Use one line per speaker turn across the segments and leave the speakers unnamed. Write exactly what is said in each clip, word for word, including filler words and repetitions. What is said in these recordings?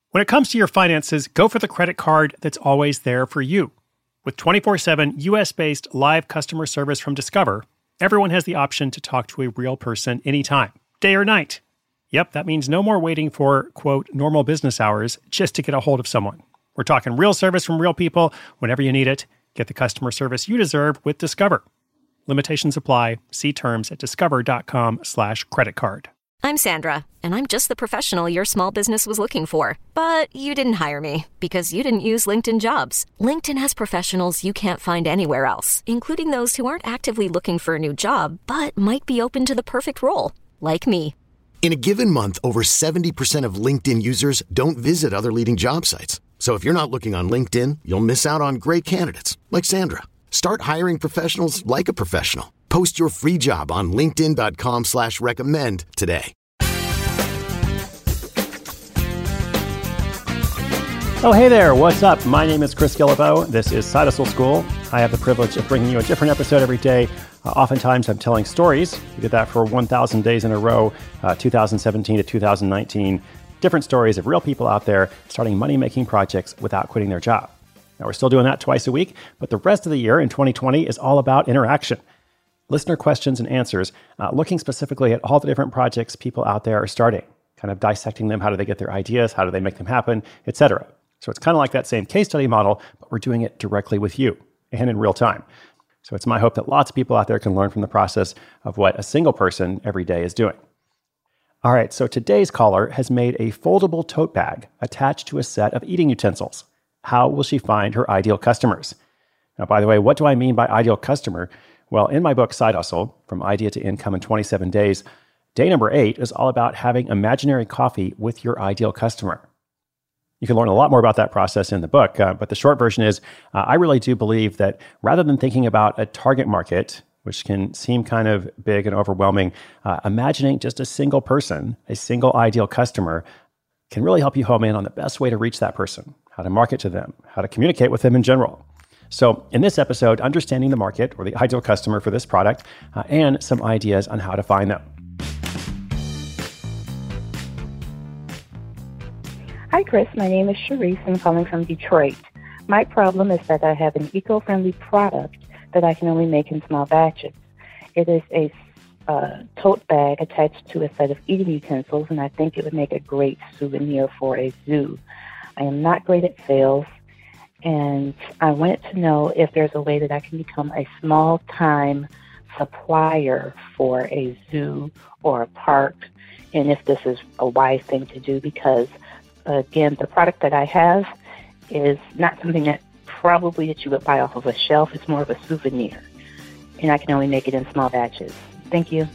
When it comes to your finances, go for the credit card that's always there for you. With twenty-four seven U S-based live customer service from Discover, everyone has the option to talk to a real person anytime, day or night. Yep, that means no more waiting for, quote, normal business hours just to get a hold of someone. We're talking real service from real people whenever you need it. Get the customer service you deserve with Discover. Limitations apply. See terms at discover.com slash credit card.
I'm Sandra, and I'm just the professional your small business was looking for. But you didn't hire me because you didn't use LinkedIn Jobs. LinkedIn has professionals you can't find anywhere else, including those who aren't actively looking for a new job, but might be open to the perfect role, like me.
In a given month, over seventy percent of LinkedIn users don't visit other leading job sites. So if you're not looking on LinkedIn, you'll miss out on great candidates like Sandra. Start hiring professionals like a professional. Post your free job on linkedin.com slash recommend today.
Oh, hey there. What's up? My name is Chris Guillebeau. This is Side Hustle School. I have the privilege of bringing you a different episode every day. Uh, oftentimes, I'm telling stories. We did that for one thousand days in a row, uh, two thousand seventeen to two thousand nineteen. Different stories of real people out there starting money-making projects without quitting their job. Now, we're still doing that twice a week, but the rest of the year in twenty twenty is all about interaction. Listener questions and answers, uh, looking specifically at all the different projects people out there are starting, kind of dissecting them. How do they get their ideas? How do they make them happen? et cetera. So it's kind of like that same case study model, but we're doing it directly with you and in real time. So it's my hope that lots of people out there can learn from the process of what a single person every day is doing. All right, so today's caller has made a foldable tote bag attached to a set of eating utensils. How will she find her ideal customers? Now, by the way, what do I mean by ideal customer? Well, in my book, Side Hustle, From Idea to Income in twenty-seven days, day number eight is all about having imaginary coffee with your ideal customer. You can learn a lot more about that process in the book, uh, but the short version is uh, I really do believe that rather than thinking about a target market, which can seem kind of big and overwhelming, uh, imagining just a single person, a single ideal customer, can really help you home in on the best way to reach that person, how to market to them, how to communicate with them in general. So in this episode, understanding the market or the ideal customer for this product, uh, and some ideas on how to find them.
Hi, Chris. My name is Sharice. I'm calling from Detroit. My problem is that I have an eco-friendly product that I can only make in small batches. It is a uh, tote bag attached to a set of eating utensils, and I think it would make a great souvenir for a zoo. I am not great at sales, and I wanted to know if there's a way that I can become a small-time supplier for a zoo or a park, and if this is a wise thing to do, because again, the product that I have is not something that probably that you would buy off of a shelf. It's more of a souvenir, and I can only make it in small batches. Thank you.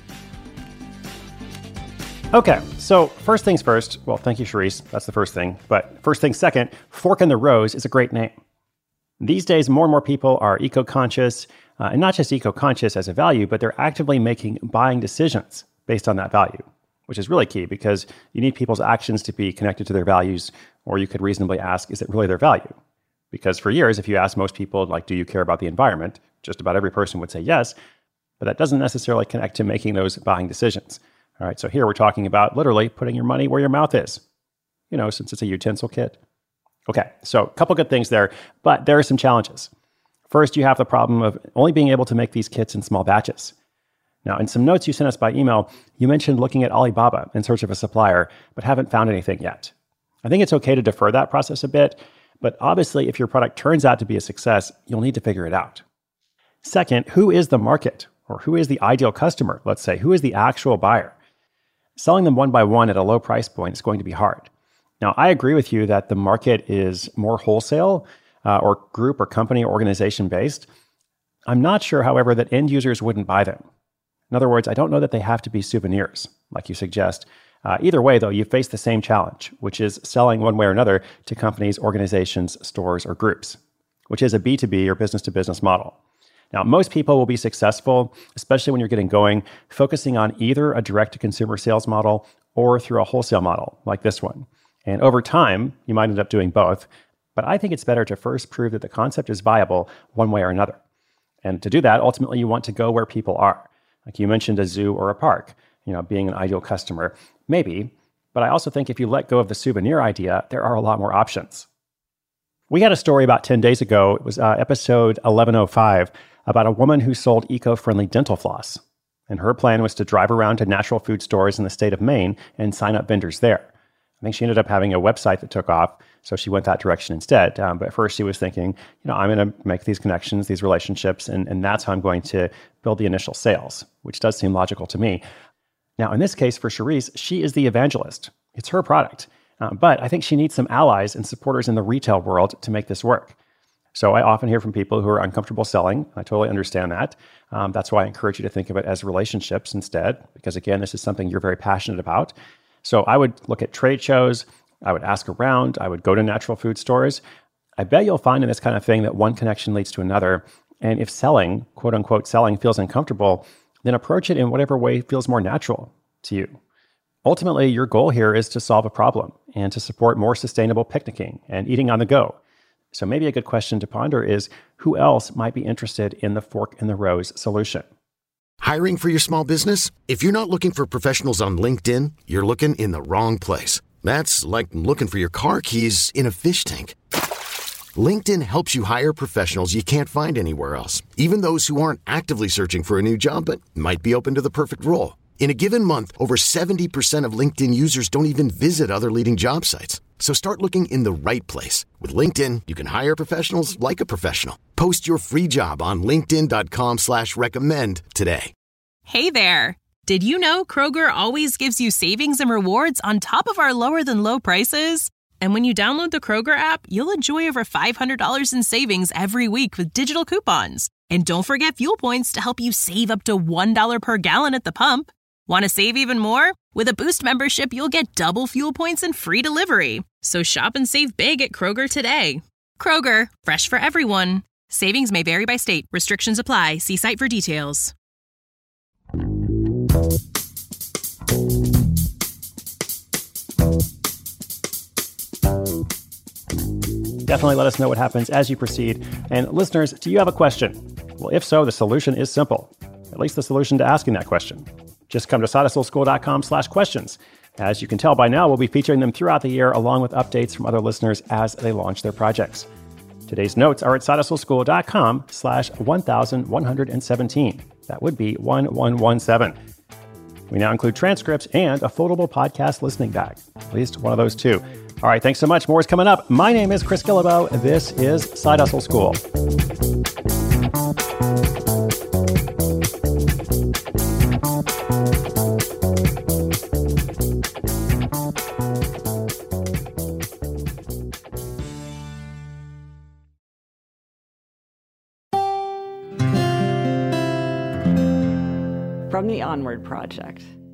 Okay, so first things first. Well, thank you, Sharice. That's the first thing. But first thing second, Fork in the Rose is a great name. These days, more and more people are eco-conscious, uh, and not just eco-conscious as a value, but they're actively making buying decisions based on that value, which is really key because you need people's actions to be connected to their values, or you could reasonably ask, is it really their value? Because for years, if you ask most people, like, do you care about the environment? Just about every person would say yes, but that doesn't necessarily connect to making those buying decisions. All right, so here we're talking about literally putting your money where your mouth is, you know, since it's a utensil kit. Okay, so a couple good things there, but there are some challenges. First, you have the problem of only being able to make these kits in small batches. Now, in some notes you sent us by email, you mentioned looking at Alibaba in search of a supplier, but haven't found anything yet. I think it's okay to defer that process a bit, but obviously if your product turns out to be a success, you'll need to figure it out. Second, who is the market, or who is the ideal customer? Let's say, who is the actual buyer? Selling them one by one at a low price point is going to be hard. Now, I agree with you that the market is more wholesale uh, or group or company or organization based. I'm not sure, however, that end users wouldn't buy them. In other words, I don't know that they have to be souvenirs, like you suggest. Uh, either way, though, you face the same challenge, which is selling one way or another to companies, organizations, stores, or groups, which is a B two B or business-to-business model. Now, most people will be successful, especially when you're getting going, focusing on either a direct-to-consumer sales model or through a wholesale model like this one. And over time, you might end up doing both, but I think it's better to first prove that the concept is viable one way or another. And to do that, ultimately, you want to go where people are. Like you mentioned, a zoo or a park, you know, being an ideal customer. Maybe, But I also think if you let go of the souvenir idea, there are a lot more options. We had a story about ten days ago. It was uh, episode eleven oh five about a woman who sold eco-friendly dental floss. And her plan was to drive around to natural food stores in the state of Maine and sign up vendors there. I think she ended up having a website that took off, so she went that direction instead. Um, but first she was thinking, you know, I'm going to make these connections, these relationships, and, and that's how I'm going to build the initial sales, which does seem logical to me. Now, in this case, for Cherise, she is the evangelist. It's her product. Uh, but I think she needs some allies and supporters in the retail world to make this work. So I often hear from people who are uncomfortable selling. I totally understand that. Um, that's why I encourage you to think of it as relationships instead, because again, this is something you're very passionate about. So I would look at trade shows. I would ask around. I would go to natural food stores. I bet you'll find in this kind of thing that one connection leads to another. And if selling, quote unquote, selling feels uncomfortable, then approach it in whatever way feels more natural to you. Ultimately, your goal here is to solve a problem and to support more sustainable picnicking and eating on the go. So maybe a good question to ponder is, who else might be interested in the fork in the rose solution?
Hiring for your small business? If you're not looking for professionals on LinkedIn, you're looking in the wrong place. That's like looking for your car keys in a fish tank. LinkedIn helps you hire professionals you can't find anywhere else, even those who aren't actively searching for a new job but might be open to the perfect role. In a given month, over seventy percent of LinkedIn users don't even visit other leading job sites. So start looking in the right place. With LinkedIn, you can hire professionals like a professional. Post your free job on linkedin.com slash recommend today.
Hey there. Did you know Kroger always gives you savings and rewards on top of our lower than low prices? And when you download the Kroger app, you'll enjoy over five hundred dollars in savings every week with digital coupons. And don't forget fuel points to help you save up to one dollar per gallon at the pump. Want to save even more? With a Boost membership, you'll get double fuel points and free delivery. So shop and save big at Kroger today. Kroger, fresh for everyone. Savings may vary by state. Restrictions apply. See site for details.
Definitely let us know what happens as you proceed. And listeners, do you have a question? Well, if so, the solution is simple. At least the solution to asking that question. Just come to sidehustleschool.com slash questions. As you can tell by now, we'll be featuring them throughout the year along with updates from other listeners as they launch their projects. Today's notes are at sidehustleschool.com slash one thousand one hundred seventeen. That would be one one one seven. We now include transcripts and a foldable podcast listening bag. At least one of those two. All right, thanks so much. More is coming up. My name is Chris Guillebeau. This is Side Hustle School.
From the Onward Project.